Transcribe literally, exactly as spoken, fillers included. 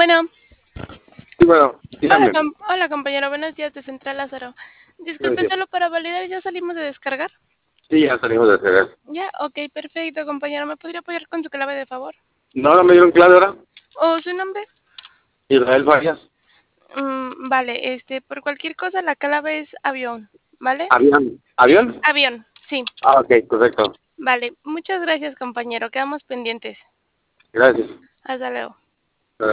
Bueno. Sí, bueno, Hola, dígame. com hola, compañero, buenos días de Central Lázaro. Buenos Disculpe, días. solo para validar, ¿ya salimos de descargar? Sí, ya salimos de cegar. Ya, okey, perfecto, compañero, ¿me podría apoyar con su clave, de favor? ¿No, no me dieron clave ahora? ¿O su nombre? Israel Farías. Mm, vale, este, por cualquier cosa, la clave es avión, ¿vale? ¿Avión? ¿Avión? Avión, sí. Ah, ok, correcto. Vale, muchas gracias, compañero, quedamos pendientes. Gracias. Hasta luego.